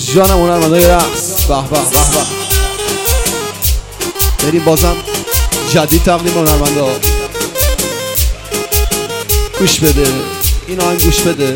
جانم هنرمندای رقص. به به به به. بریم بازم جدید تقدیم هنرمندا. گوش بده این آهنگ، گوش بده.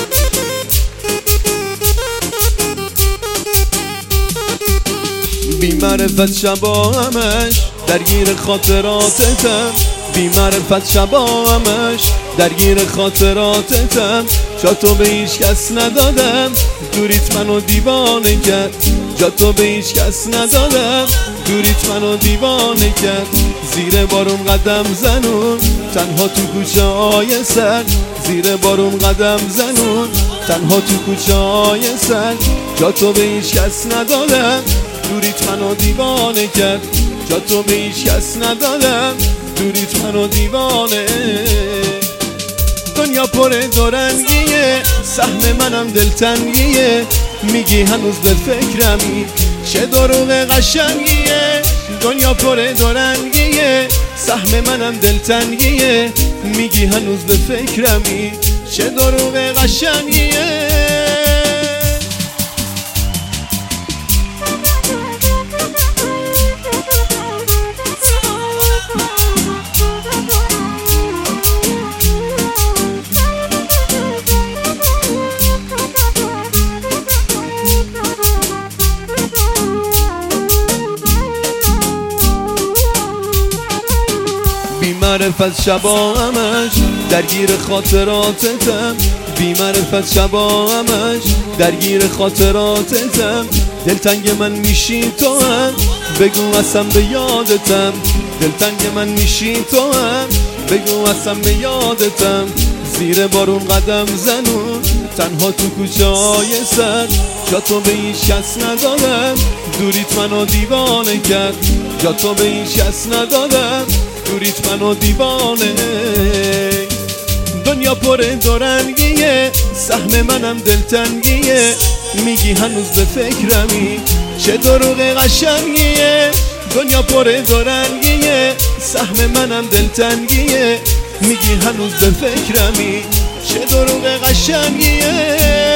بی معرفت شبا همش درگیر خاطراتتم، بی معرفت شبا همش درگیر خاطراتتم. جا تو به هیچ کس ندادم، دوریت منو دیوانه کرد. جا تو به هیچ کس ندادم، دوریت منو دیوانه کرد. زیر بارون قدم زنون تنها تو کوچه های سر، زیر بارون قدم زنون تنها تو کوچه های سر. جا تو به هیچ کس ندادم، دوریت منو دیوانه کرد. جا تو به هیچ کس ندادم، دوریت منو دیوانه. دنیا پر دورنگیه، سهم منم دلتنگیه. میگی هنوز به فکرمی، چه دروغ قشنگیه. دنیا پر دورنگیه، سهم منم دلتنگیه. میگی هنوز به فکرمی، چه دروغ قشنگیه. بی معرفت شبا همش درگیر خاطراتتم، بی معرفت شبا همش درگیر خاطراتتم. دلتنگ من میشی تو هم، بگو اصلا به یادتم. دلتنگ من میشی تو هم، بگو اصلا به یادتم. زیر بارون قدم زنون تنها تو کوچه های سر. جا تو به هیچ کس ندادم، دوریت منو دیوانه کرد. جا تو به هیچ کس ندادم، دوریت منو دیوانه. دنیا پر دورنگیه، سهم منم دلتنگیه. میگی هنوز به فکرمی، چه دروغ قشنگیه. دنیا پر دورنگیه، سهم منم دلتنگیه. میگی هنوز به فکرمی، چه دروغ قشنگیه.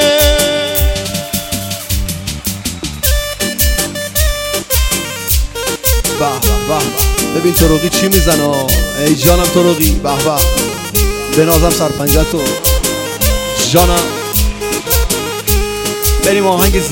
به به به. ببین تروقی چی میزنه. ای جانم تروقی، به به. بنازم سرپنجه تو جانم. بریم آهنگ